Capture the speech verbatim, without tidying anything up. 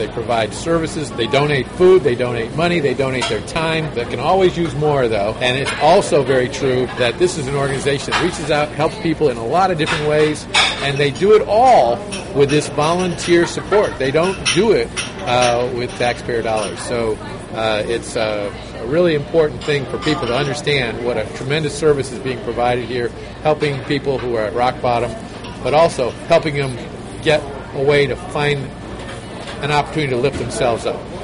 They provide services. They donate food. They donate money. They donate their time. They can always use more, though. And it's also very true that this is an organization that reaches out, helps people in a lot of different ways, and they do it all with this volunteer support. They don't do it uh, with taxpayer dollars. So uh, it's uh, a really important thing for people to understand what a tremendous service is being provided here, helping people who are at rock bottom, but also helping them get a way to find an opportunity to lift themselves up.